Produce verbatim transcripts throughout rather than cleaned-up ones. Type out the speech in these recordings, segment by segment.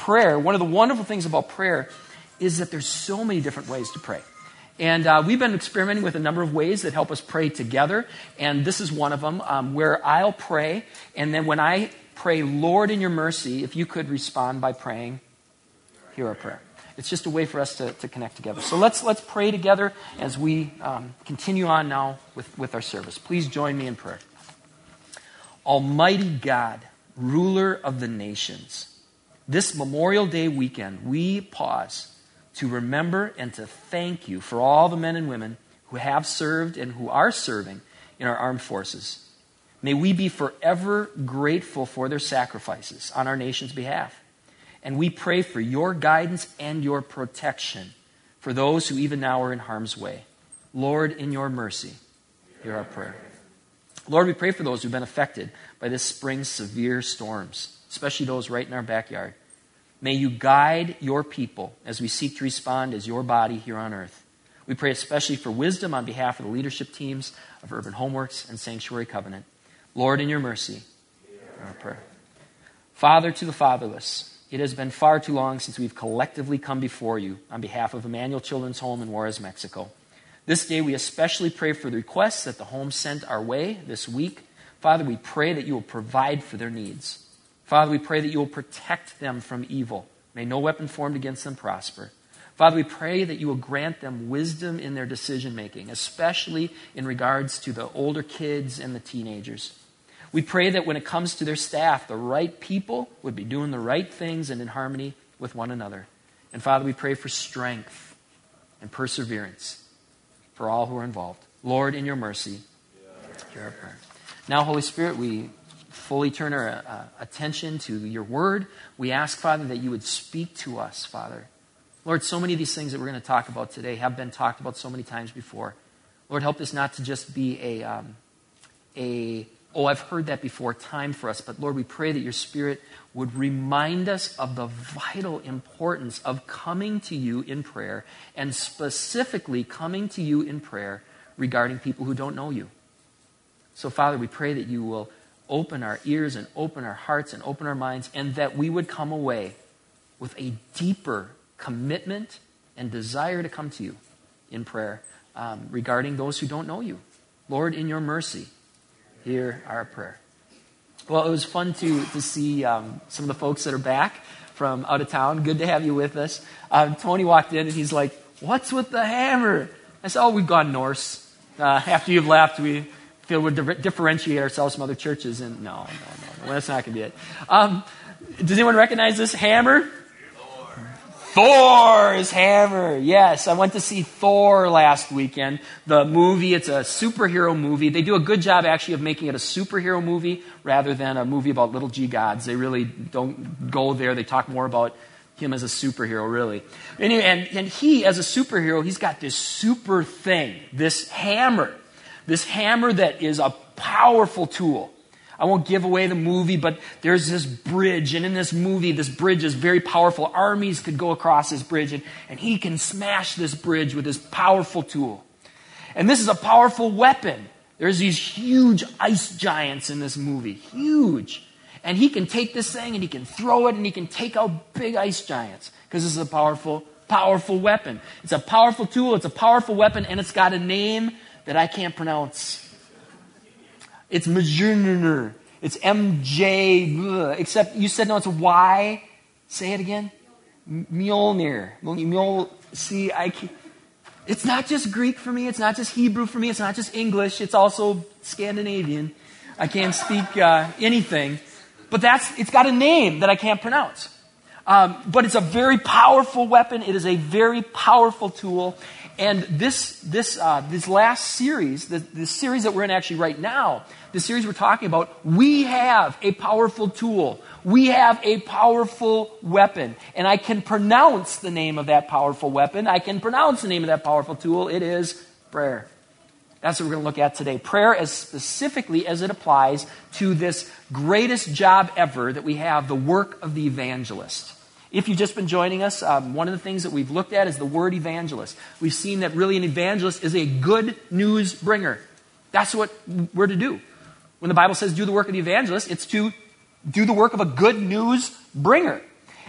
prayer, one of the wonderful things about prayer is that there's so many different ways to pray. And uh, we've been experimenting with a number of ways that help us pray together. And this is one of them, um, where I'll pray. And then when I pray, Lord, in your mercy, if you could respond by praying, hear our prayer. It's just a way for us to, to connect together. So let's let's pray together as we um, continue on now with, with our service. Please join me in prayer. Almighty God, ruler of the nations, this Memorial Day weekend, we pause to remember and to thank you for all the men and women who have served and who are serving in our armed forces. May we be forever grateful for their sacrifices on our nation's behalf. And we pray for your guidance and your protection for those who even now are in harm's way. Lord, in your mercy, hear our prayer. Lord, we pray for those who've been affected by this spring's severe storms, especially those right in our backyard. May you guide your people as we seek to respond as your body here on earth. We pray especially for wisdom on behalf of the leadership teams of Urban Homeworks and Sanctuary Covenant. Lord, in your mercy, hear our prayer. Father to the fatherless, it has been far too long since we've collectively come before you on behalf of Emmanuel Children's Home in Juarez, Mexico. This day we especially pray for the requests that the home sent our way this week. Father, we pray that you will provide for their needs. Father, we pray that you will protect them from evil. May no weapon formed against them prosper. Father, we pray that you will grant them wisdom in their decision making, especially in regards to the older kids and the teenagers. We pray that when it comes to their staff, the right people would be doing the right things and in harmony with one another. And Father, we pray for strength and perseverance for all who are involved. Lord, in your mercy, hear our prayer. Now, Holy Spirit, we fully turn our uh, attention to your word. We ask, Father, that you would speak to us, Father. Lord, so many of these things that we're going to talk about today have been talked about so many times before. Lord, help this not to just be a, um, a oh, I've heard that before, time for us. But Lord, we pray that your Spirit would remind us of the vital importance of coming to you in prayer, and specifically coming to you in prayer regarding people who don't know you. So, Father, we pray that you will open our ears and open our hearts and open our minds, and that we would come away with a deeper commitment and desire to come to you in prayer um, regarding those who don't know you. Lord, in your mercy, hear our prayer. Well, it was fun to to see um, some of the folks that are back from out of town. Good to have you with us. Um, Tony walked in and he's like, "What's with the hammer?" I said, "Oh, we've gone Norse. Uh, after you've left, we feel we di- differentiate ourselves from other churches." And no, no, no, no, that's not going to be it. Um, does anyone recognize this hammer? Thor's hammer. Yes, I went to see Thor last weekend. The movie, it's a superhero movie. They do a good job actually of making it a superhero movie rather than a movie about little G gods. They really don't go there. They talk more about him as a superhero, really. Anyway, and, and he, as a superhero, he's got this super thing, this hammer. This hammer that is a powerful tool. I won't give away the movie, but there's this bridge, and in this movie, this bridge is very powerful. Armies could go across this bridge, and, and he can smash this bridge with this powerful tool. And this is a powerful weapon. There's these huge ice giants in this movie, huge. And he can take this thing, and he can throw it, and he can take out big ice giants, because this is a powerful, powerful weapon. It's a powerful tool, it's a powerful weapon, and it's got a name that I can't pronounce. It's Mjolnir. It's M J, except you said no, it's a Y. Say it again. Mjolnir. Mjol. See, I can't. It's not just Greek for me. It's not just Hebrew for me. It's not just English. It's also Scandinavian. I can't speak uh, anything. But that's it's got a name that I can't pronounce. Um, but it's a very powerful weapon. It is a very powerful tool. And this this uh, this last series, the, the series that we're in actually right now, the series we're talking about, we have a powerful tool. We have a powerful weapon. And I can pronounce the name of that powerful weapon. I can pronounce the name of that powerful tool. It is prayer. That's what we're going to look at today. Prayer as specifically as it applies to this greatest job ever that we have, the work of the evangelist. If you've just been joining us, um, one of the things that we've looked at is the word evangelist. We've seen that really an evangelist is a good news bringer. That's what we're to do. When the Bible says do the work of the evangelist, it's to do the work of a good news bringer.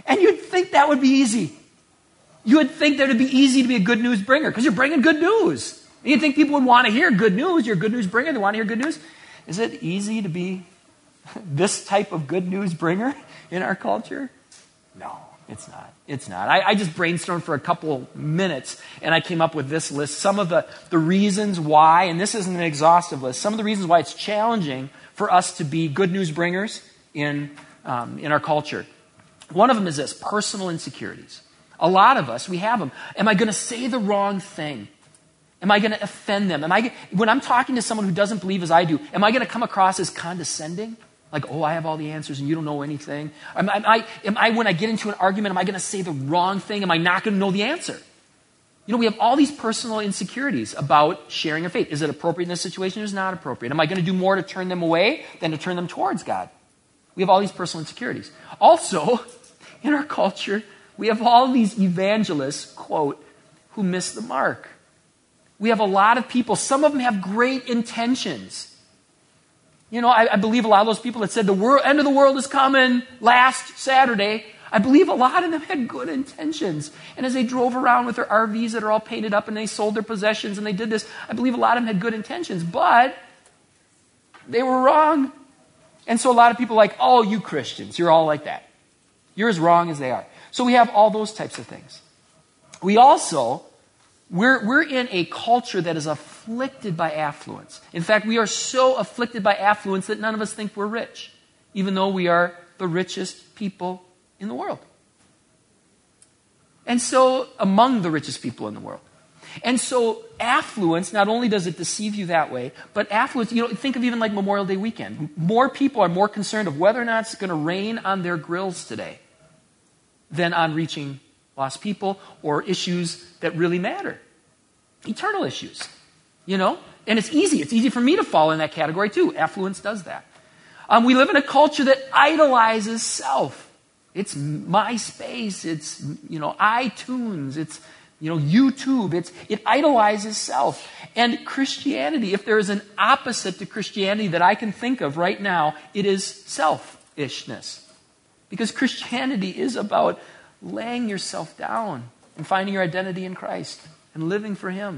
And you'd think that would be easy. You would think that it would be easy to be a good news bringer because you're bringing good news. And you'd think people would want to hear good news. You're a good news bringer. They want to hear good news. Is it easy to be this type of good news bringer in our culture? No, it's not. It's not. I, I just brainstormed for a couple minutes and I came up with this list. Some of the, the reasons why, and this isn't an exhaustive list, some of the reasons why it's challenging for us to be good news bringers in, um, in our culture. One of them is this, personal insecurities. A lot of us, we have them. Am I going to say the wrong thing? Am I going to offend them? Am I, when I'm talking to someone who doesn't believe as I do, am I going to come across as condescending? Like, oh, I have all the answers and you don't know anything. Am I, am I, am I when I get into an argument, am I going to say the wrong thing? Am I not going to know the answer? You know, we have all these personal insecurities about sharing our faith. Is it appropriate in this situation or is it not appropriate? Am I going to do more to turn them away than to turn them towards God? We have all these personal insecurities. Also, in our culture, we have all these evangelists, quote, who miss the mark. We have a lot of people, some of them have great intentions. You know, I, I believe a lot of those people that said the world, end of the world is coming last Saturday, I believe a lot of them had good intentions. And as they drove around with their R Vs that are all painted up and they sold their possessions and they did this, I believe a lot of them had good intentions, but they were wrong. And so a lot of people are like, oh, you Christians, you're all like that. You're as wrong as they are. So we have all those types of things. We also, we're, we're in a culture that is afflicted by affluence. In fact, we are so afflicted by affluence that none of us think we're rich, even though we are the richest people in the world. And so, among the richest people in the world. And so, affluence, not only does it deceive you that way, but affluence, you know, think of even like Memorial Day weekend. More people are more concerned of whether or not it's going to rain on their grills today than on reaching lost people or issues that really matter. Eternal issues, you know? And it's easy. It's easy for me to fall in that category too. Affluence does that. Um, we live in a culture that idolizes self. It's MySpace, it's, you know, iTunes, it's, you know, YouTube, it's, it idolizes self. And Christianity, if there is an opposite to Christianity that I can think of right now, it is selfishness. Because Christianity is about laying yourself down and finding your identity in Christ and living for Him.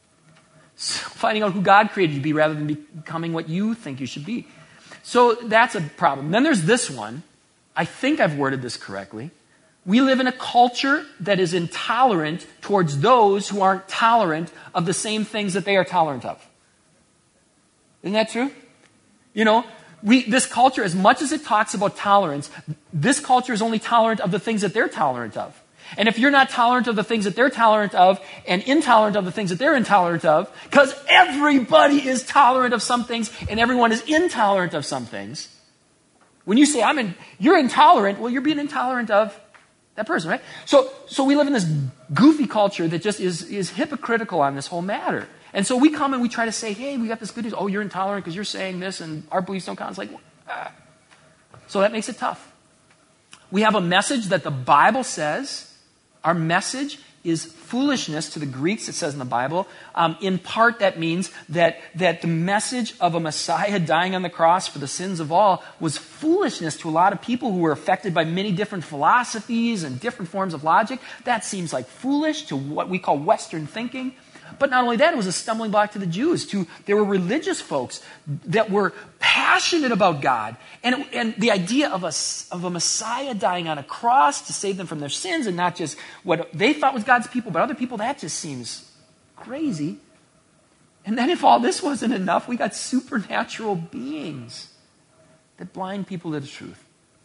So finding out who God created you to be rather than becoming what you think you should be. So that's a problem. Then there's this one. I think I've worded this correctly. We live in a culture that is intolerant towards those who aren't tolerant of the same things that they are tolerant of. Isn't that true? You know, we, this culture, as much as it talks about tolerance, this culture is only tolerant of the things that they're tolerant of. And if you're not tolerant of the things that they're tolerant of and intolerant of the things that they're intolerant of, because everybody is tolerant of some things and everyone is intolerant of some things. When you say, I'm in, you're intolerant, well, you're being intolerant of that person, right? So, so we live in this goofy culture that just is, is hypocritical on this whole matter. And so we come and we try to say, hey, we got this good news. Oh, you're intolerant because you're saying this and our beliefs don't count. It's like, ah. So that makes it tough. We have a message that the Bible says. Our message is foolishness to the Greeks, it says in the Bible. Um, in part, that means that, that the message of a Messiah dying on the cross for the sins of all was foolishness to a lot of people who were affected by many different philosophies and different forms of logic. That seems like foolish to what we call Western thinking. But not only that, it was a stumbling block to the Jews. To, there were religious folks that were passionate about God. And, and the idea of a, of a Messiah dying on a cross to save them from their sins and not just what they thought was God's people, but other people, that just seems crazy. And then if all this wasn't enough, we got supernatural beings that blind people to the truth.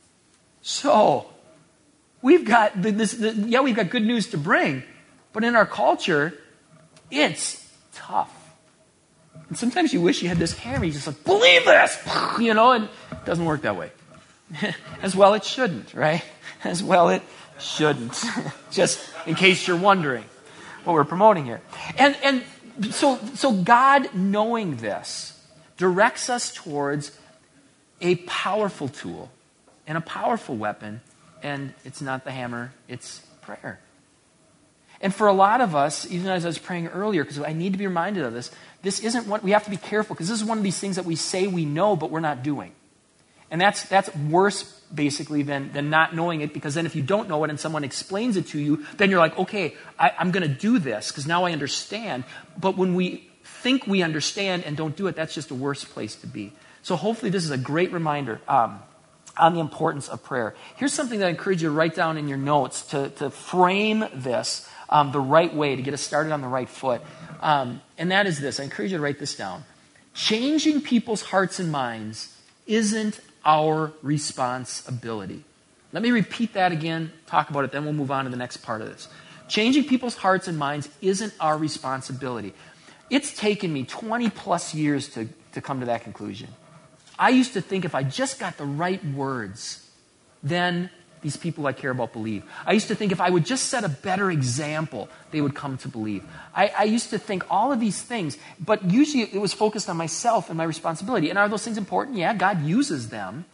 So, we've got, this, the, yeah, we've got good news to bring, but in our culture, it's tough. And sometimes you wish you had this hammer. You just like, believe this! You know, and it doesn't work that way. As well it shouldn't, right? As well it shouldn't. Just in case you're wondering what we're promoting here. And and so so God, knowing this, directs us towards a powerful tool and a powerful weapon. And it's not the hammer, it's prayer. And for a lot of us, even as I was praying earlier, because I need to be reminded of this, this isn't what we have to be careful, because this is one of these things that we say we know, but we're not doing. And that's that's worse, basically, than, than not knowing it, because then if you don't know it and someone explains it to you, then you're like, okay, I, I'm going to do this because now I understand. But when we think we understand and don't do it, that's just a worse place to be. So hopefully this is a great reminder um, on the importance of prayer. Here's something that I encourage you to write down in your notes to, to frame this um, the right way, to get us started on the right foot. Um, and that is this. I encourage you to write this down. Changing people's hearts and minds isn't our responsibility. Let me repeat that again, talk about it, then we'll move on to the next part of this. Changing people's hearts and minds isn't our responsibility. It's taken me twenty plus years to, to come to that conclusion. I used to think if I just got the right words, then these people I care about believe. I used to think if I would just set a better example, they would come to believe. I, I used to think all of these things, but usually it was focused on myself and my responsibility. And are those things important? Yeah, God uses them.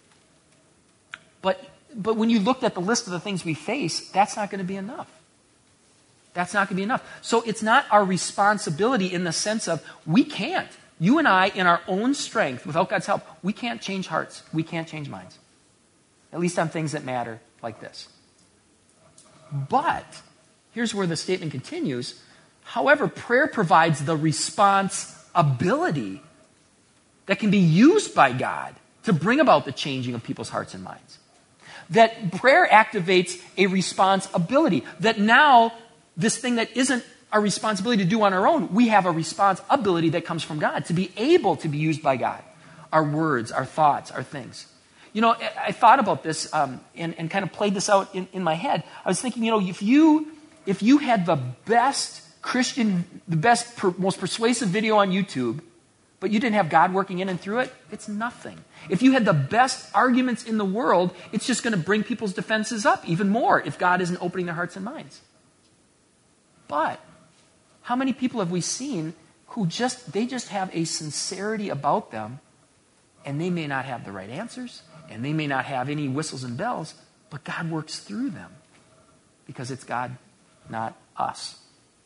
But, but when you looked at the list of the things we face, that's not going to be enough. That's not going to be enough. So it's not our responsibility in the sense of we can't. You and I, in our own strength, without God's help, we can't change hearts. We can't change minds. At least on things that matter like this. But, here's where the statement continues. However, prayer provides the responsibility that can be used by God to bring about the changing of people's hearts and minds. That prayer activates a responsibility. That now, this thing that isn't our responsibility to do on our own, we have a responsibility that comes from God to be able to be used by God. Our words, our thoughts, our things. You know, I thought about this um, and, and kind of played this out in, in my head. I was thinking, you know, if you if you had the best Christian, the best, per, most persuasive video on YouTube, but you didn't have God working in and through it, it's nothing. If you had the best arguments in the world, it's just going to bring people's defenses up even more if God isn't opening their hearts and minds. But how many people have we seen who just, they just have a sincerity about them, and they may not have the right answers, and they may not have any whistles and bells, but God works through them because it's God, not us.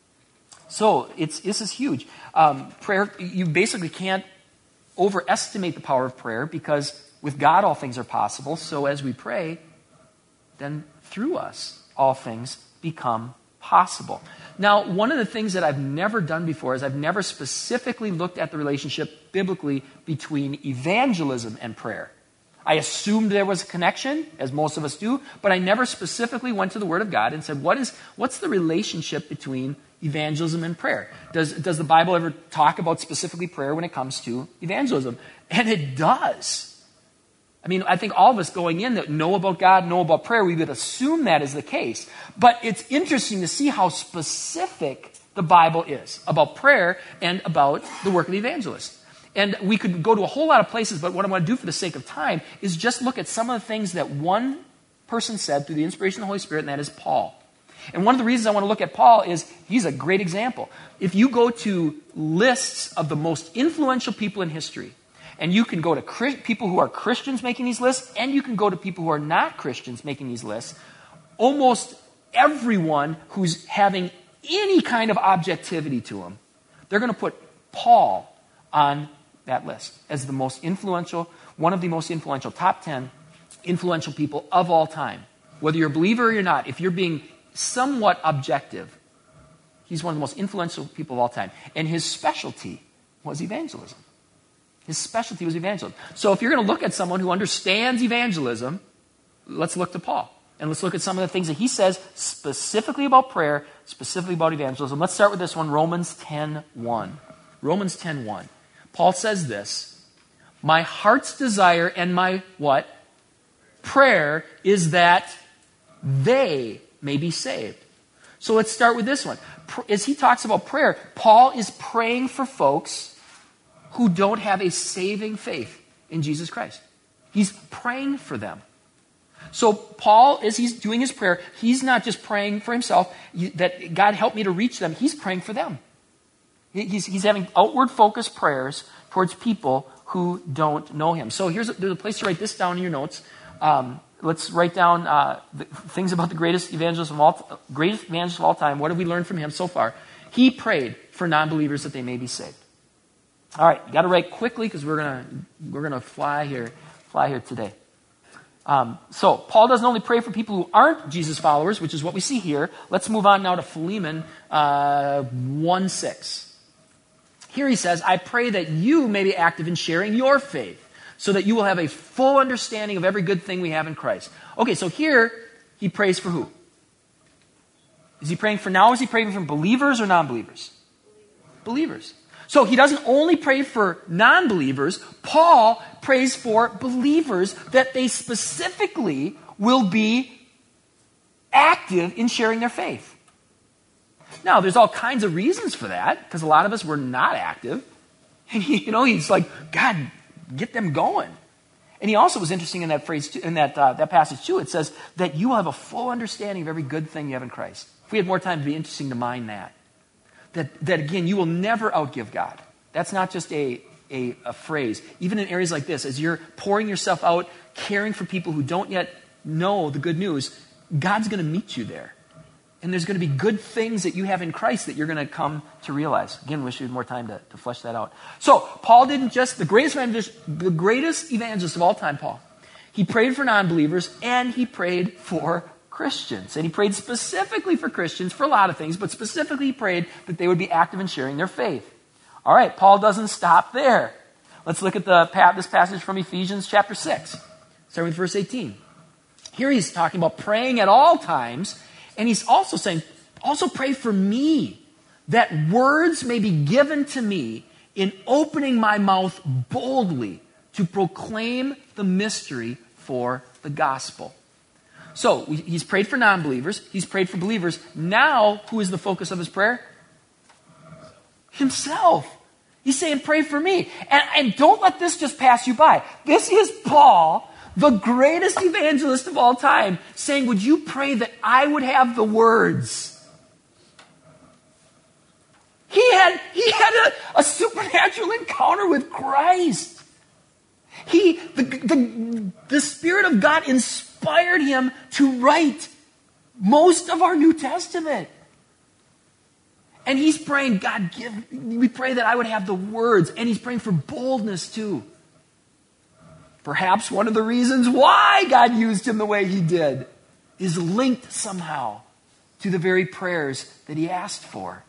So it's this is huge. Um, prayer, you basically can't overestimate the power of prayer because with God all things are possible. So as we pray, then through us all things become possible. Now, one of the things that I've never done before is I've never specifically looked at the relationship biblically between evangelism and prayer. I assumed there was a connection, as most of us do, but I never specifically went to the Word of God and said, what is, what's the relationship between evangelism and prayer? Does, does the Bible ever talk about specifically prayer when it comes to evangelism? And it does. I mean, I think all of us going in that know about God, know about prayer, we would assume that is the case. But it's interesting to see how specific the Bible is about prayer and about the work of the evangelist. And we could go to a whole lot of places, but what I want to do for the sake of time is just look at some of the things that one person said through the inspiration of the Holy Spirit, and that is Paul. And one of the reasons I want to look at Paul is he's a great example. If you go to lists of the most influential people in history, and you can go to Chri- people who are Christians making these lists, and you can go to people who are not Christians making these lists, almost everyone who's having any kind of objectivity to them, they're going to put Paul on that list as the most influential, one of the most influential, top ten influential people of all time. Whether you're a believer or you're not, if you're being somewhat objective, he's one of the most influential people of all time. And his specialty was evangelism. His specialty was evangelism. So if you're going to look at someone who understands evangelism, let's look to Paul. And let's look at some of the things that he says specifically about prayer, specifically about evangelism. Let's start with this one, Romans ten one. Romans ten one. Paul says this, my heart's desire and my what? Prayer is that they may be saved. So let's start with this one. As he talks about prayer, Paul is praying for folks who don't have a saving faith in Jesus Christ. He's praying for them. So Paul, as he's doing his prayer, he's not just praying for himself, that God help me to reach them. He's praying for them. He's, he's having outward focused prayers towards people who don't know him. So here's a, there's a place to write this down in your notes. Um, let's write down uh, the things about the greatest evangelist of all, greatest evangelist of all time. What have we learned from him so far? He prayed for non-believers that they may be saved. All right, got to write quickly because we're gonna we're gonna fly here. fly here today. Um, so, Paul doesn't only pray for people who aren't Jesus followers, which is what we see here. Let's move on now to Philemon uh, one six. Here he says, I pray that you may be active in sharing your faith, so that you will have a full understanding of every good thing we have in Christ. Okay, so here he prays for who? Is he praying for now? Is he praying for believers or non-believers? Believers. So he doesn't only pray for non-believers. Paul prays for believers that they specifically will be active in sharing their faith. Now, there's all kinds of reasons for that, because a lot of us were not active. And, you know, he's like, God, get them going. And he also was interesting in that phrase, too, in that uh, that passage too. It says that you will have a full understanding of every good thing you have in Christ. If we had more time, it'd be interesting to mine that. That, that again, you will never outgive God. That's not just a, a, a phrase. Even in areas like this, as you're pouring yourself out, caring for people who don't yet know the good news, God's going to meet you there. And there's going to be good things that you have in Christ that you're going to come to realize. Again, wish we had more time to, to flesh that out. So, Paul didn't just, the greatest evangelist, the greatest evangelist of all time, Paul, he prayed for non-believers and he prayed for Christians. And he prayed specifically for Christians for a lot of things, but specifically he prayed that they would be active in sharing their faith. All right, Paul doesn't stop there. Let's look at the this passage from Ephesians chapter six, starting with verse eighteen. Here he's talking about praying at all times, and he's also saying, also pray for me, that words may be given to me in opening my mouth boldly to proclaim the mystery for the gospel. So, he's prayed for non-believers. He's prayed for believers. Now, who is the focus of his prayer? Himself. He's saying, pray for me. And, and don't let this just pass you by. This is Paul, the greatest evangelist of all time, saying, would you pray that I would have the words? He had, he had a, a supernatural encounter with Christ. He, the, the, the Spirit of God inspired him to write most of our New Testament. And he's praying, God, give, we pray that I would have the words. And he's praying for boldness too. Perhaps one of the reasons why God used him the way he did is linked somehow to the very prayers that he asked for.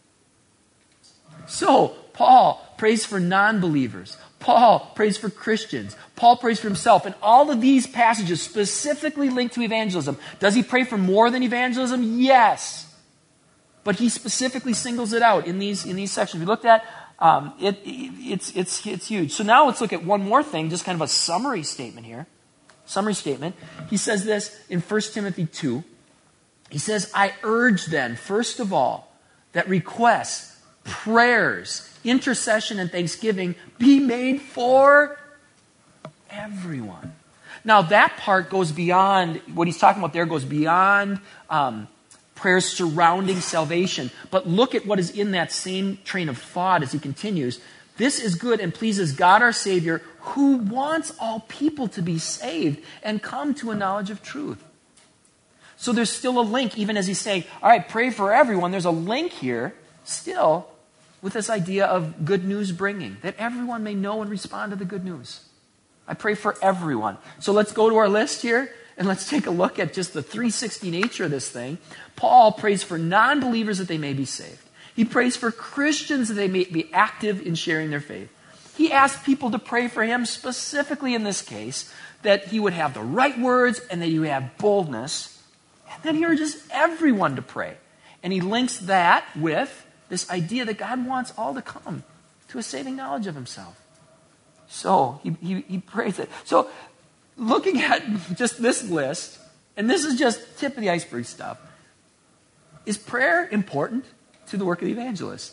So, Paul prays for non-believers. Paul prays for Christians. Paul prays for himself. And all of these passages specifically linked to evangelism. Does he pray for more than evangelism? Yes. But he specifically singles it out in these in these sections we looked at. Um, it, it, it's, it's, it's huge. So now let's look at one more thing, just kind of a summary statement here. Summary statement. He says this in First Timothy two. He says, I urge then, first of all, that requests, prayers, intercession, and thanksgiving be made for everyone. Now that part goes beyond, what he's talking about there goes beyond um, prayers surrounding salvation. But look at what is in that same train of thought as he continues. This is good and pleases God our Savior, who wants all people to be saved and come to a knowledge of truth. So there's still a link, even as he's saying, all right, pray for everyone. There's a link here still with this idea of good news bringing, that everyone may know and respond to the good news. I pray for everyone. So let's go to our list here. And let's take a look at just the three sixty nature of this thing. Paul prays for non-believers that they may be saved. He prays for Christians that they may be active in sharing their faith. He asks people to pray for him, specifically in this case, that he would have the right words and that he would have boldness. And then he urges everyone to pray. And he links that with this idea that God wants all to come to a saving knowledge of himself. So he, he, he prays it. So looking at just this list, and this is just tip of the iceberg stuff, is prayer important to the work of the evangelist?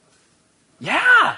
Yeah!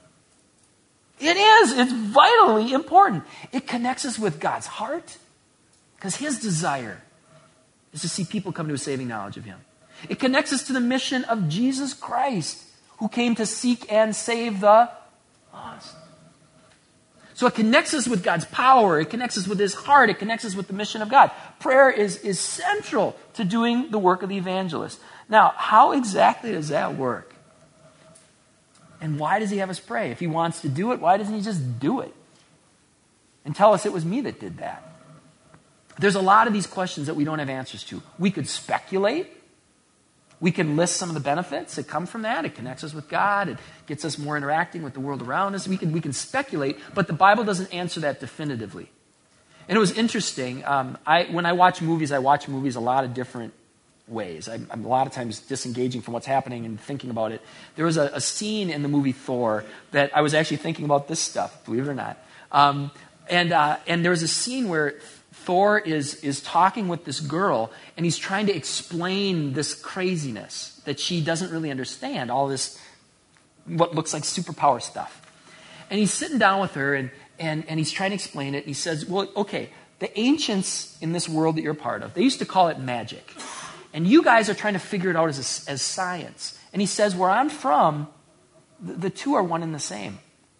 It is. It's vitally important. It connects us with God's heart, because his desire is to see people come to a saving knowledge of him. It connects us to the mission of Jesus Christ, who came to seek and save the lost. So it connects us with God's power. It connects us with his heart. It connects us with the mission of God. Prayer is, is central to doing the work of the evangelist. Now, how exactly does that work? And why does he have us pray? If he wants to do it, why doesn't he just do it? and tell us it was me that did that? There's a lot of these questions that we don't have answers to. We could speculate. We can list some of the benefits that come from that. It connects us with God. It gets us more interacting with the world around us. We can, we can speculate, but the Bible doesn't answer that definitively. And it was interesting. Um, I, when I watch movies, I watch movies a lot of different ways. I, I'm a lot of times disengaging from what's happening and thinking about it. There was a, a scene in the movie Thor that I was actually thinking about this stuff, believe it or not. Um, and, uh, and there was a scene where Thor is, is talking with this girl, and he's trying to explain this craziness that she doesn't really understand, all this, what looks like superpower stuff. And he's sitting down with her, and, and, and he's trying to explain it, and he says, well, okay, the ancients in this world that you're part of, they used to call it magic. And you guys are trying to figure it out as, a, as science. And he says, where I'm from, the, the two are one and the same.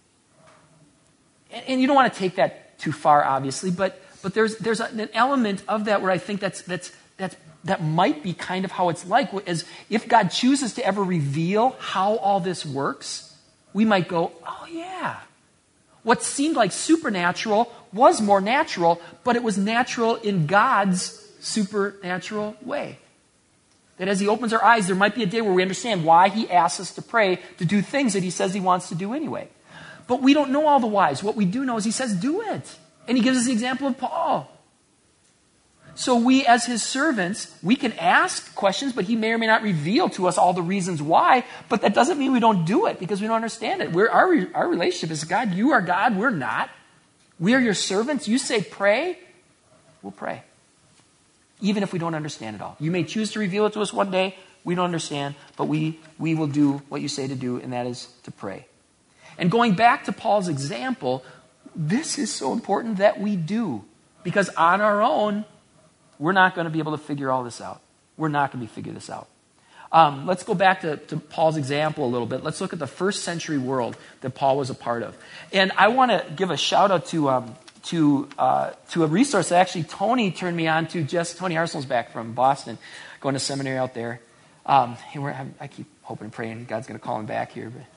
And, and you don't want to take that too far, obviously, but But there's there's an element of that where I think that's that's that's that might be kind of how it's like. As if God chooses to ever reveal how all this works, we might go, oh yeah. What seemed like supernatural was more natural, but it was natural in God's supernatural way. That as he opens our eyes, there might be a day where we understand why he asks us to pray to do things that he says he wants to do anyway. But we don't know all the whys. What we do know is he says, do it. And he gives us the example of Paul. So we, as his servants, we can ask questions, but he may or may not reveal to us all the reasons why. But that doesn't mean we don't do it because we don't understand it. We're, our, our relationship is God. You are God. We're not. We are your servants. You say pray. We'll pray. Even if we don't understand it all. You may choose to reveal it to us one day. We don't understand. But we, we will do what you say to do, and that is to pray. And going back to Paul's example, this is so important that we do. Because on our own, we're not going to be able to figure all this out. We're not going to be figure this out. Um, let's go back to, to Paul's example a little bit. Let's look at the first century world that Paul was a part of. And I want to give a shout out to um, to uh, to a resource that actually Tony turned me on to. Just Tony Arsenal's back from Boston, going to seminary out there. Um, and we're, I keep hoping and praying God's going to call him back here, but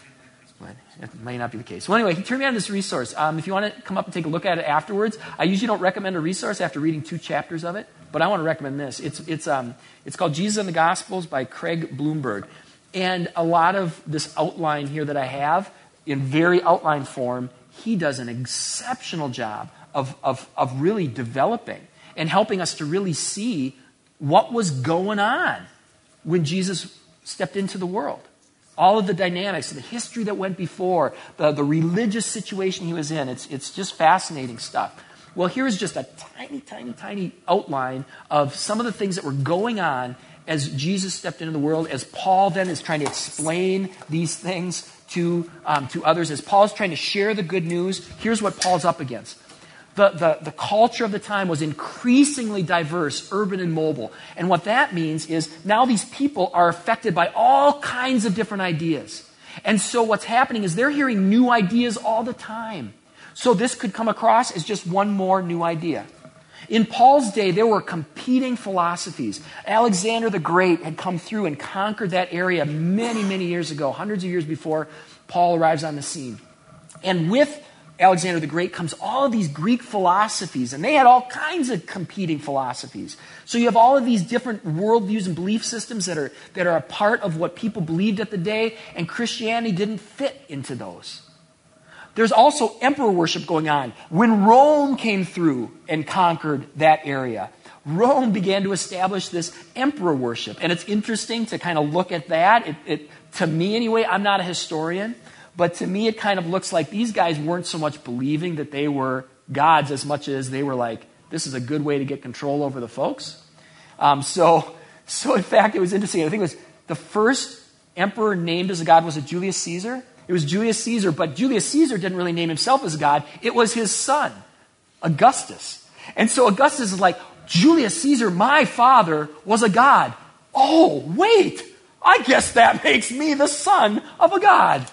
but it may not be the case. Well, anyway, he turned me on to this resource. Um, if you want to come up and take a look at it afterwards, I usually don't recommend a resource after reading two chapters of it, but I want to recommend this. It's it's um it's called Jesus and the Gospels by Craig Bloomberg. And a lot of this outline here that I have, in very outline form, he does an exceptional job of, of, of really developing and helping us to really see what was going on when Jesus stepped into the world. All of the dynamics, the history that went before, the, the religious situation he was in. It's, it's just fascinating stuff. Well, here's just a tiny, tiny, tiny outline of some of the things that were going on as Jesus stepped into the world, as Paul then is trying to explain these things to, um, to others, as Paul's trying to share the good news. Here's what Paul's up against. The, the, the culture of the time was increasingly diverse, urban and mobile. And what that means is now these people are affected by all kinds of different ideas. And so what's happening is they're hearing new ideas all the time. So this could come across as just one more new idea. In Paul's day, there were competing philosophies. Alexander the Great had come through and conquered that area many, many years ago, hundreds of years before Paul arrives on the scene. And with Alexander the Great comes all of these Greek philosophies, and they had all kinds of competing philosophies. So you have all of these different worldviews and belief systems that are, that are a part of what people believed at the day, and Christianity didn't fit into those. There's also emperor worship going on. When Rome came through and conquered that area, Rome began to establish this emperor worship. And it's interesting to kind of look at that. It, it, to me anyway, I'm not a historian, but to me it kind of looks like these guys weren't so much believing that they were gods as much as they were like, this is a good way to get control over the folks. Um, so, so in fact, it was interesting. I think it was the first emperor named as a god was it Julius Caesar? It was Julius Caesar, but Julius Caesar didn't really name himself as a god. It was his son, Augustus. And so Augustus is like, Julius Caesar, my father, was a god. Oh, wait, I guess that makes me the son of a god.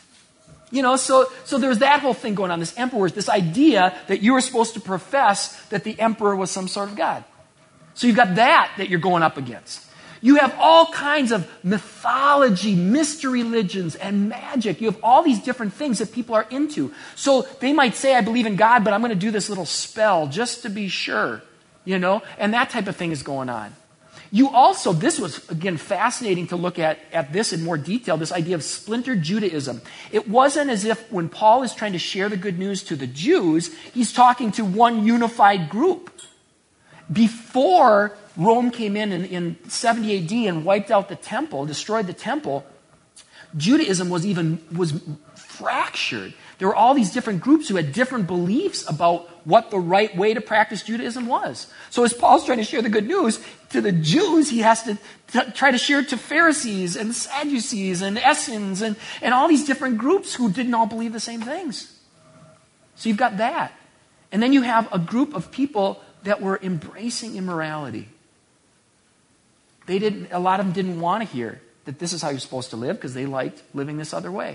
You know, so, so there's that whole thing going on, this emperor, this idea that you were supposed to profess that the emperor was some sort of god. So you've got that that you're going up against. You have all kinds of mythology, mystery religions, and magic. You have all these different things that people are into. So they might say, I believe in God, but I'm going to do this little spell just to be sure, you know? And that type of thing is going on. You also, this was, again, fascinating to look at, at this in more detail, this idea of splintered Judaism. It wasn't as if when Paul is trying to share the good news to the Jews, he's talking to one unified group. Before Rome came in, in in seventy A D and wiped out the temple, destroyed the temple, Judaism was even was fractured. There were all these different groups who had different beliefs about what the right way to practice Judaism was. So as Paul's trying to share the good news to the Jews, he has to t- try to share it to Pharisees and Sadducees and Essenes and, and all these different groups who didn't all believe the same things. So you've got that. And then you have a group of people that were embracing immorality. They didn't, a lot of them didn't want to hear that this is how you're supposed to live because they liked living this other way.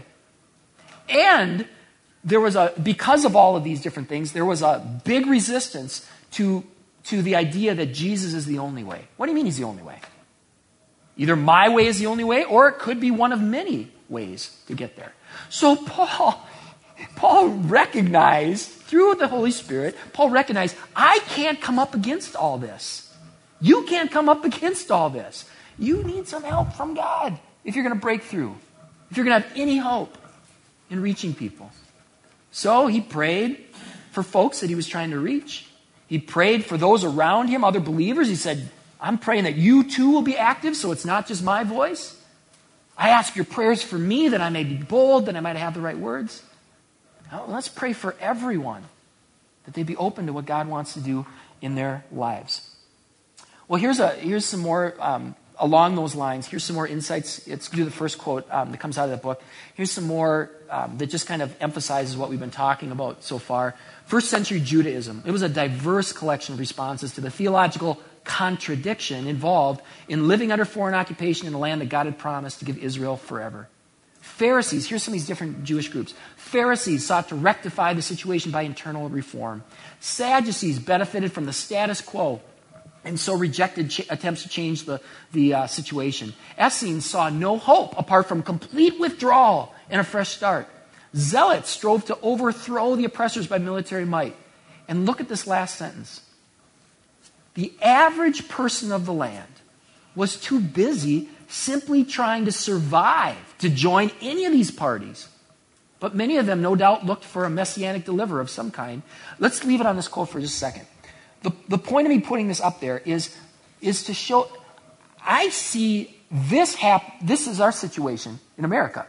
And there was a, because of all of these different things, there was a big resistance to, to the idea that Jesus is the only way. What do you mean he's the only way? Either my way is the only way, or it could be one of many ways to get there. So Paul, Paul recognized, through the Holy Spirit, Paul recognized, I can't come up against all this. You can't come up against all this. You need some help from God if you're going to break through, if you're going to have any hope in reaching people. So he prayed for folks that he was trying to reach. He prayed for those around him, other believers. He said, I'm praying that you too will be active, so it's not just my voice. I ask your prayers for me, that I may be bold, that I might have the right words. Now, let's pray for everyone, that they be open to what God wants to do in their lives. Well, here's a here's some more, um, along those lines, here's some more insights. Let's do the first quote um, that comes out of the book. Here's some more um, that just kind of emphasizes what we've been talking about so far. First century Judaism. It was a diverse collection of responses to the theological contradiction involved in living under foreign occupation in a land that God had promised to give Israel forever. Pharisees, here's some of these different Jewish groups. Pharisees sought to rectify the situation by internal reform. Sadducees benefited from the status quo and so rejected ch- attempts to change the, the uh, situation. Essenes saw no hope apart from complete withdrawal and a fresh start. Zealots strove to overthrow the oppressors by military might. And look at this last sentence. The average person of the land was too busy simply trying to survive to join any of these parties. But many of them, no doubt, looked for a messianic deliverer of some kind. Let's leave it on this quote for just a second. The, the point of me putting this up there is, is to show, I see this hap- this is our situation in America.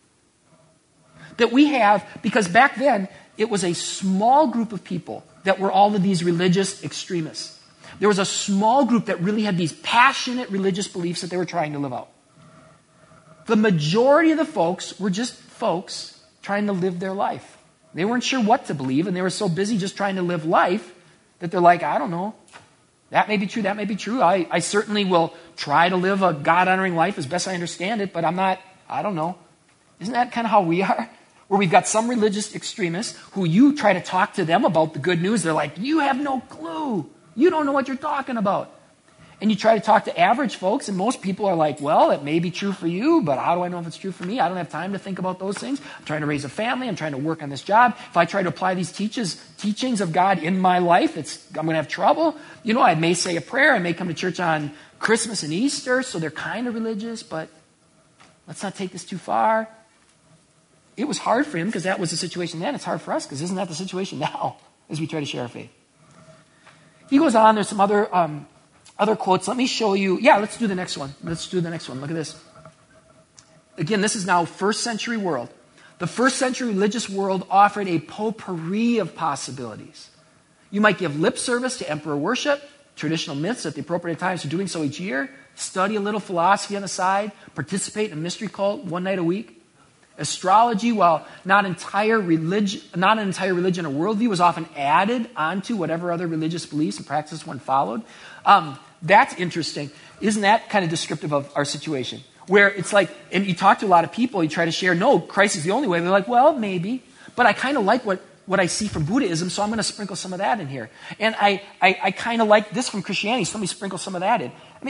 That we have, because back then, it was a small group of people that were all of these religious extremists. There was a small group that really had these passionate religious beliefs that they were trying to live out. The majority of the folks were just folks trying to live their life. They weren't sure what to believe, and they were so busy just trying to live life that they're like, I don't know. That may be true, that may be true. I, I certainly will try to live a God-honoring life as best I understand it, but I'm not, I don't know. Isn't that kind of how we are? Where we've got some religious extremists who you try to talk to them about the good news. They're like, you have no clue. You don't know what you're talking about. And you try to talk to average folks, and most people are like, well, it may be true for you, but how do I know if it's true for me? I don't have time to think about those things. I'm trying to raise a family. I'm trying to work on this job. If I try to apply these teaches, teachings of God in my life, it's, I'm going to have trouble. You know, I may say a prayer. I may come to church on Christmas and Easter, so they're kind of religious, but let's not take this too far. It was hard for him because that was the situation then. It's hard for us because isn't that the situation now as we try to share our faith? He goes on. There's some other... Um, Other quotes. Let me show you. Yeah, let's do the next one. Let's do the next one. Look at this. Again, this is now first century world. The first century religious world offered a potpourri of possibilities. You might give lip service to emperor worship, traditional myths at the appropriate times for doing so each year, study a little philosophy on the side, participate in a mystery cult one night a week. Astrology, while not entire religion, not an entire religion or worldview, was often added onto whatever other religious beliefs and practices one followed. Um, that's interesting. Isn't that kind of descriptive of our situation? Where it's like, and you talk to a lot of people, you try to share, no, Christ is the only way. They're like, well, maybe. But I kind of like what, what I see from Buddhism, so I'm going to sprinkle some of that in here. And I, I, I kind of like this from Christianity, so let me sprinkle some of that in. I mean,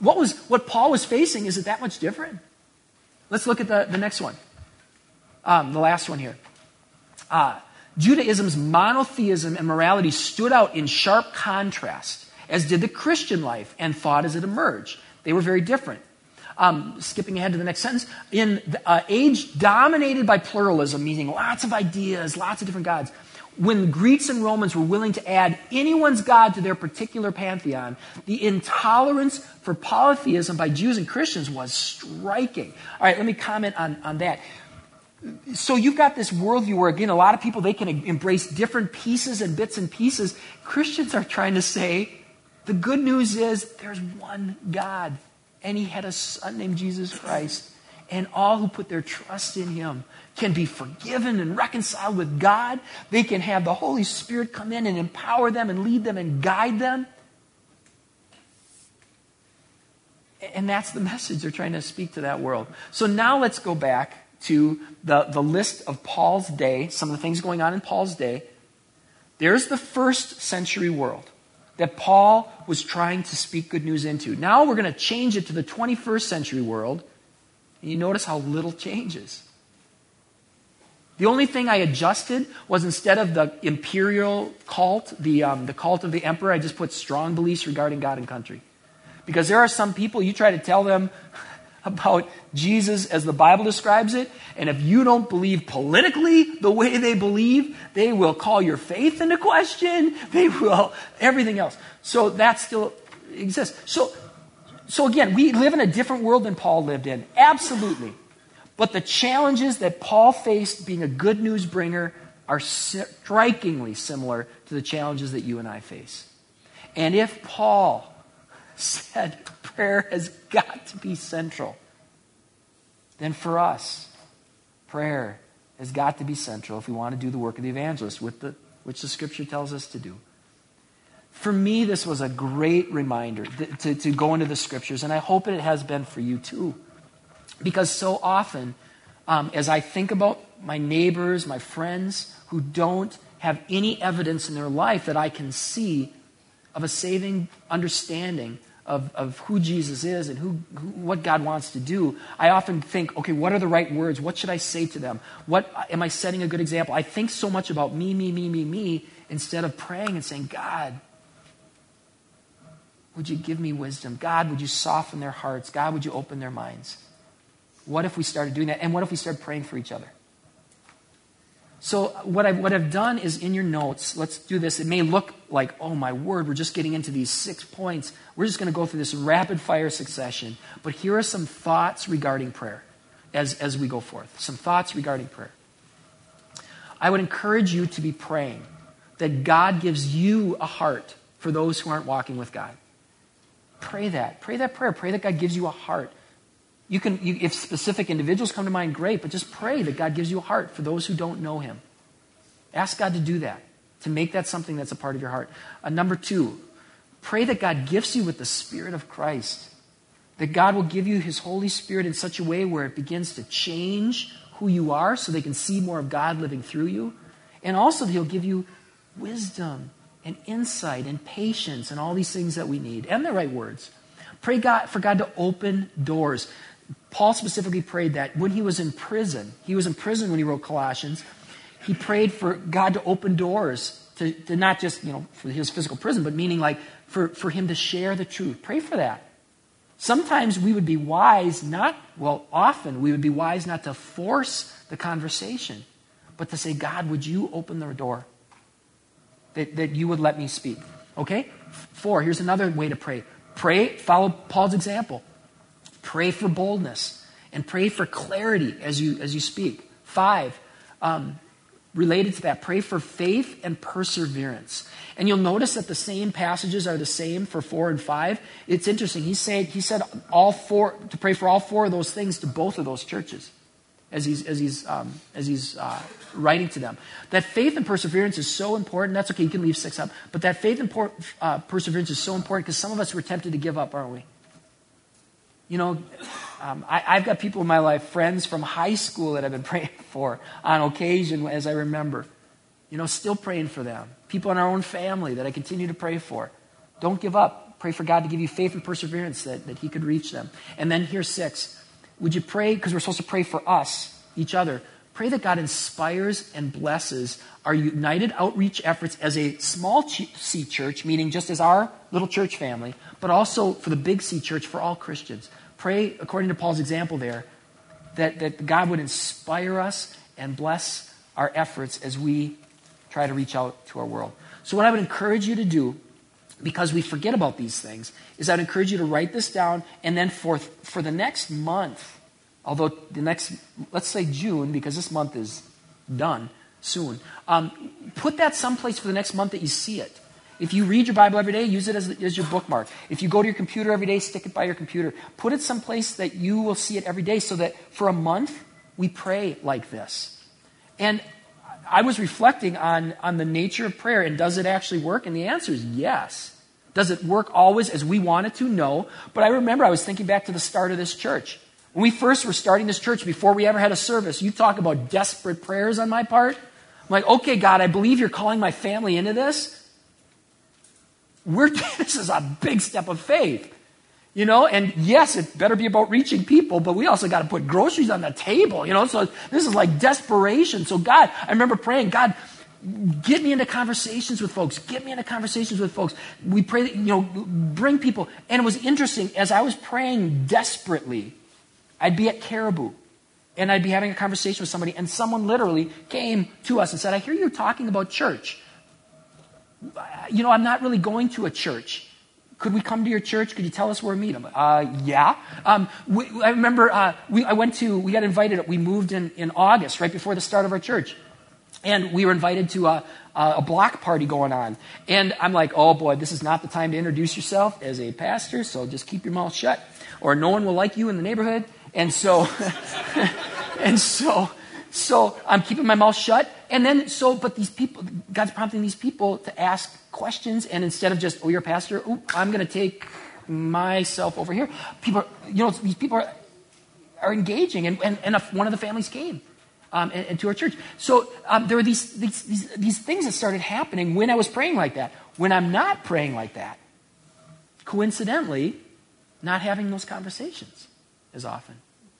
what was what Paul was facing, is it that much different? Let's look at the, the next one. Um, the last one here. Uh, Judaism's monotheism and morality stood out in sharp contrast, as did the Christian life and thought as it emerged. They were very different. Um, skipping ahead to the next sentence. In the uh, age dominated by pluralism, meaning lots of ideas, lots of different gods, when Greeks and Romans were willing to add anyone's god to their particular pantheon, the intolerance for polytheism by Jews and Christians was striking. All right, let me comment on, on that. So you've got this worldview where, again, a lot of people, they can embrace different pieces and bits and pieces. Christians are trying to say, the good news is there's one God, and he had a son named Jesus Christ, and all who put their trust in him can be forgiven and reconciled with God. They can have the Holy Spirit come in and empower them and lead them and guide them. And that's the message they're trying to speak to that world. So now let's go back to the, the list of Paul's day, some of the things going on in Paul's day. There's the first century world that Paul was trying to speak good news into. Now we're going to change it to the twenty-first century world. And you notice how little changes. The only thing I adjusted was, instead of the imperial cult, the, um, the cult of the emperor, I just put strong beliefs regarding God and country. Because there are some people, you try to tell them about Jesus as the Bible describes it, and if you don't believe politically the way they believe, they will call your faith into question. They will everything else. So that still exists. So, so again, we live in a different world than Paul lived in. Absolutely. But the challenges that Paul faced being a good news bringer are strikingly similar to the challenges that you and I face. And if Paul said prayer has got to be central, then for us, prayer has got to be central if we want to do the work of the evangelist, with the, which the Scripture tells us to do. For me, this was a great reminder th- to, to go into the Scriptures, and I hope it has been for you too. Because so often, um, as I think about my neighbors, my friends, who don't have any evidence in their life that I can see of a saving understanding of, of who Jesus is and who, who what God wants to do, I often think, okay, what are the right words? What should I say to them? What am I setting a good example? I think so much about me, me, me, me, me, instead of praying and saying, God, would you give me wisdom? God, would you soften their hearts? God, would you open their minds? What if we started doing that? And what if we started praying for each other? So what I've, what I've done is, in your notes, let's do this. It may look like, oh my word, we're just getting into these six points. We're just going to go through this rapid fire succession. But here are some thoughts regarding prayer as, as we go forth. Some thoughts regarding prayer. I would encourage you to be praying that God gives you a heart for those who aren't walking with God. Pray that. Pray that prayer. Pray that God gives you a heart. You can, you, if specific individuals come to mind, great, but just pray that God gives you a heart for those who don't know him. Ask God to do that, to make that something that's a part of your heart. Uh, number two, pray that God gifts you with the Spirit of Christ, that God will give you his Holy Spirit in such a way where it begins to change who you are so they can see more of God living through you, and also that he'll give you wisdom and insight and patience and all these things that we need, and the right words. Pray God for God to open doors. Paul specifically prayed that when he was in prison. He was in prison when he wrote Colossians. He prayed for God to open doors to, to not just, you know, for his physical prison, but meaning like for, for him to share the truth. Pray for that. Sometimes we would be wise not, well, often we would be wise not to force the conversation, but to say, God, would you open the door? That, that you would let me speak. Okay? Four, here's another way to pray. Pray, follow Paul's example. Pray for boldness and pray for clarity as you as you speak. Five, um, related to that, pray for faith and perseverance. And you'll notice that the same passages are the same for four and five. It's interesting. He said he said all four to pray for all four of those things to both of those churches as he's as he's um, as he's uh, writing to them. That faith and perseverance is so important. That's okay. You can leave six up. But that faith and por- uh, perseverance is so important because some of us were tempted to give up, aren't we? You know, um, I, I've got people in my life, friends from high school that I've been praying for on occasion as I remember. You know, still praying for them. People in our own family that I continue to pray for. Don't give up. Pray for God to give you faith and perseverance that, that he could reach them. And then here's six. Would you pray, because we're supposed to pray for us, each other, pray that God inspires and blesses our united outreach efforts as a small C church, meaning just as our little church family, but also for the big C church for all Christians. Pray, according to Paul's example there, that, that God would inspire us and bless our efforts as we try to reach out to our world. So what I would encourage you to do, because we forget about these things, is I'd encourage you to write this down, and then for, for the next month, although the next, let's say June, because this month is done soon, um, put that someplace for the next month that you see it. If you read your Bible every day, use it as, as your bookmark. If you go to your computer every day, stick it by your computer. Put it someplace that you will see it every day so that for a month, we pray like this. And I was reflecting on, on the nature of prayer, and does it actually work? And the answer is yes. Does it work always as we want it to? No. But I remember I was thinking back to the start of this church. When we first were starting this church, before we ever had a service, you talk about desperate prayers on my part. I'm like, okay, God, I believe you're calling my family into this. We're, this is a big step of faith. You know, and yes, it better be about reaching people, but we also got to put groceries on the table, you know, so this is like desperation. So God, I remember praying, God, get me into conversations with folks. Get me into conversations with folks. We pray that, you know, bring people. And it was interesting, as I was praying desperately, I'd be at Caribou, and I'd be having a conversation with somebody, and someone literally came to us and said, I hear you're talking about church. You know, I'm not really going to a church. Could we come to your church? Could you tell us where to meet? I'm like, uh, yeah. Um, we, I remember uh, we, I went to, we got invited, we moved in, in August, right before the start of our church. And we were invited to a, a block party going on. And I'm like, oh boy, this is not the time to introduce yourself as a pastor, so just keep your mouth shut, or no one will like you in the neighborhood. And so, and so, so I'm keeping my mouth shut. And then, so, but these people, God's prompting these people to ask questions, and instead of just, oh, you're a pastor, oh, I'm going to take myself over here. People, are, you know, these people are, are engaging, and, and, and one of the families came um, and, and to our church. So um, there were these, these, these, these things that started happening when I was praying like that. When I'm not praying like that, coincidentally, not having those conversations as often.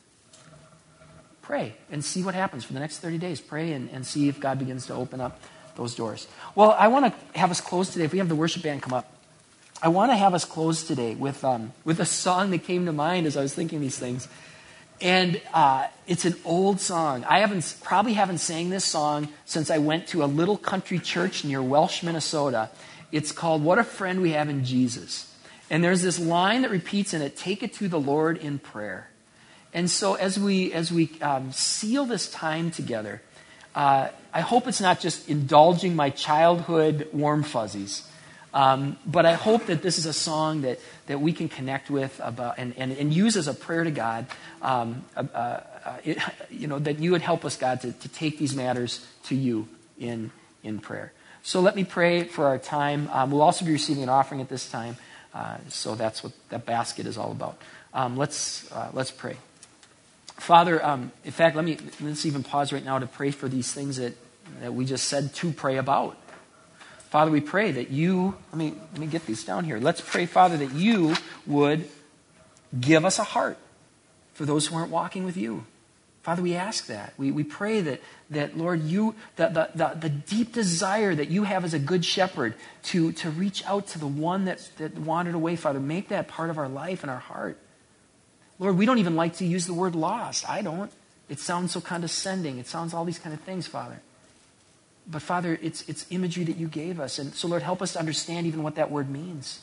Pray and see what happens for the next thirty days. Pray and, and see if God begins to open up those doors. Well, I want to have us close today. If we have the worship band come up, I want to have us close today with um, with a song that came to mind as I was thinking these things. And uh, it's an old song. I haven't probably haven't sang this song since I went to a little country church near Welsh, Minnesota. It's called "What a Friend We Have in Jesus." And there's this line that repeats in it, "Take it to the Lord in prayer." And so as we as we um, seal this time together, uh, I hope it's not just indulging my childhood warm fuzzies, um, but I hope that this is a song that, that we can connect with about and, and, and use as a prayer to God. Um, uh, uh, it, you know, that you would help us, God, to, to take these matters to you in in prayer. So let me pray for our time. Um, we'll also be receiving an offering at this time, uh, so that's what that basket is all about. Um, let's uh, let's pray. Father, um, in fact, let me let's even pause right now to pray for these things that, that we just said to pray about. Father, we pray that you, let me, let me get these down here. Let's pray, Father, that you would give us a heart for those who aren't walking with you. Father, we ask that. We, we pray that, that Lord, you, the, the, the, the deep desire that you have as a good shepherd to, to reach out to the one that, that wandered away, Father, make that part of our life and our heart. Lord, we don't even like to use the word lost. I don't. It sounds so condescending. It sounds all these kind of things, Father. But Father, it's it's imagery that you gave us. And so, Lord, help us to understand even what that word means.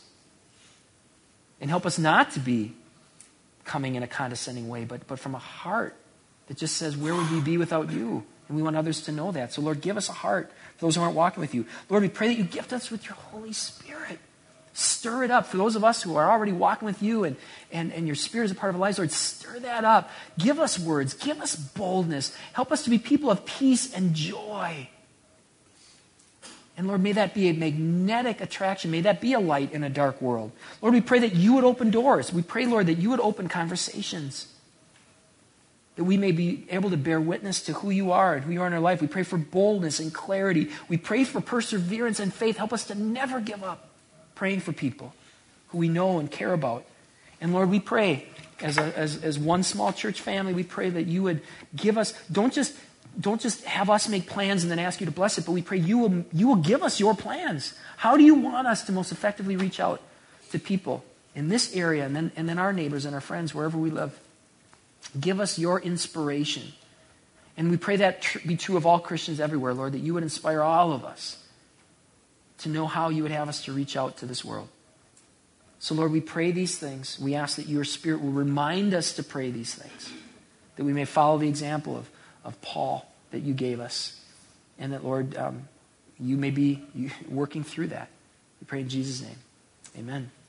And help us not to be coming in a condescending way, but, but from a heart that just says, where would we be without you? And we want others to know that. So, Lord, give us a heart for those who aren't walking with you. Lord, we pray that you gift us with your Holy Spirit. Stir it up. For those of us who are already walking with you and, and, and your Spirit is a part of our lives, Lord, stir that up. Give us words. Give us boldness. Help us to be people of peace and joy. And Lord, may that be a magnetic attraction. May that be a light in a dark world. Lord, we pray that you would open doors. We pray, Lord, that you would open conversations. That we may be able to bear witness to who you are and who you are in our life. We pray for boldness and clarity. We pray for perseverance and faith. Help us to never give up praying for people who we know and care about. And Lord, we pray as, a, as, as one small church family, we pray that you would give us, don't just, don't just have us make plans and then ask you to bless it, but we pray you will, you will give us your plans. How do you want us to most effectively reach out to people in this area and then, and then our neighbors and our friends, wherever we live? Give us your inspiration. And we pray that tr- be true of all Christians everywhere, Lord, that you would inspire all of us to know how you would have us to reach out to this world. So, Lord, we pray these things. We ask that your Spirit will remind us to pray these things, that we may follow the example of, of Paul that you gave us, and that, Lord, um, you may be working through that. We pray in Jesus' name. Amen.